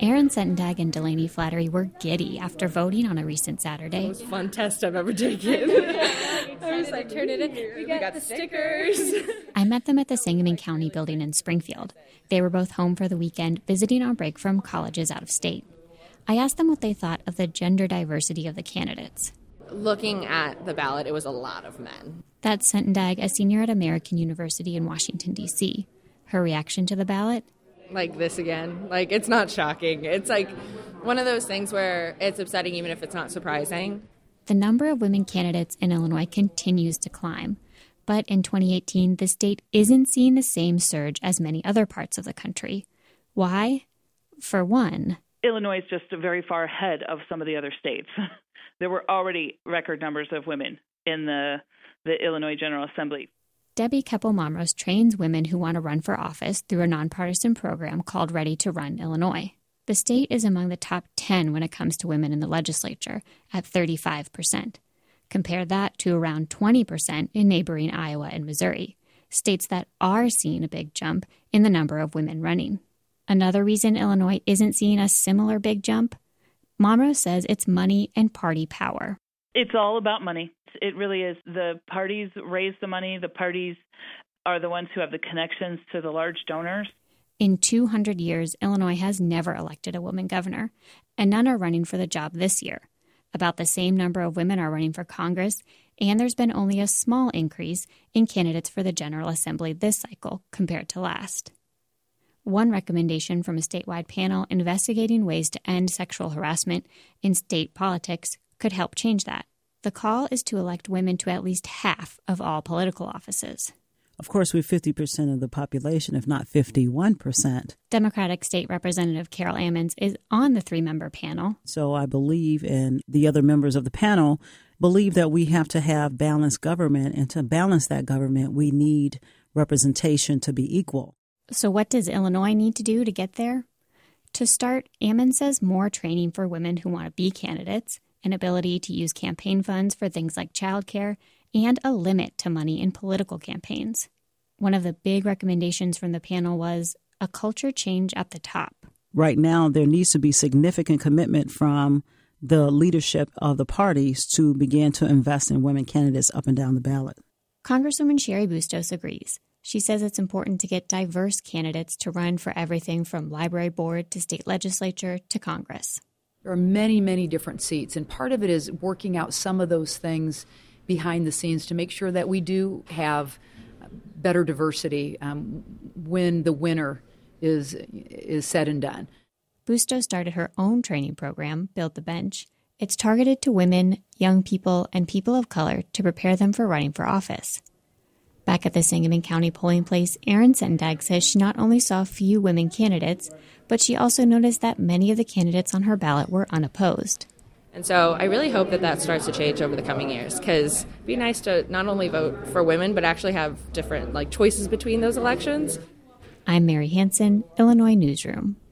Aaron Sentendag and Delaney Flattery were giddy after voting on a recent Saturday. The most fun test I've ever taken. I was like, turn it in. We got the stickers. I met them at the Sangamon County building in Springfield. They were both home for the weekend, visiting on break from colleges out of state. I asked them what they thought of the gender diversity of the candidates. Looking at the ballot, it was a lot of men. That's Sentendag, a senior at American University in Washington, D.C. Her reaction to the ballot? Like this again. Like, it's not shocking. It's like one of those things where it's upsetting even if it's not surprising. The number of women candidates in Illinois continues to climb. But in 2018, the state isn't seeing the same surge as many other parts of the country. Why? For one, Illinois is just very far ahead of some of the other states. There were already record numbers of women in the Illinois General Assembly. Debbie Keppel-Momros trains women who want to run for office through a nonpartisan program called Ready to Run Illinois. The state is among the top 10 when it comes to women in the legislature, at 35%. Compare that to around 20% in neighboring Iowa and Missouri, states that are seeing a big jump in the number of women running. Another reason Illinois isn't seeing a similar big jump? Momros says it's money and party power. It's all about money. It really is. The parties raise the money. The parties are the ones who have the connections to the large donors. In 200 years, Illinois has never elected a woman governor, and none are running for the job this year. About the same number of women are running for Congress, and there's been only a small increase in candidates for the General Assembly this cycle compared to last. One recommendation from a statewide panel investigating ways to end sexual harassment in state politics could help change that. The call is to elect women to at least half of all political offices. Of course, we're 50% of the population, if not 51%. Democratic State Representative Carol Ammons is on the three-member panel. So I believe, and the other members of the panel believe, that we have to have balanced government. And to balance that government, we need representation to be equal. So what does Illinois need to do to get there? To start, Ammons says more training for women who want to be candidates, an ability to use campaign funds for things like childcare, and a limit to money in political campaigns. One of the big recommendations from the panel was a culture change at the top. Right now, there needs to be significant commitment from the leadership of the parties to begin to invest in women candidates up and down the ballot. Congresswoman Cheri Bustos agrees. She says it's important to get diverse candidates to run for everything from library board to state legislature to Congress. There are many, many different seats, and part of it is working out some of those things behind the scenes to make sure that we do have better diversity when the winner is said and done. Bustos started her own training program, Build the Bench. It's targeted to women, young people, and people of color to prepare them for running for office. Back at the Sangamon County polling place, Aaron Sentendag says she not only saw few women candidates, but she also noticed that many of the candidates on her ballot were unopposed. And so I really hope that starts to change over the coming years, because it'd be nice to not only vote for women, but actually have different choices between those elections. I'm Mary Hansen, Illinois Newsroom.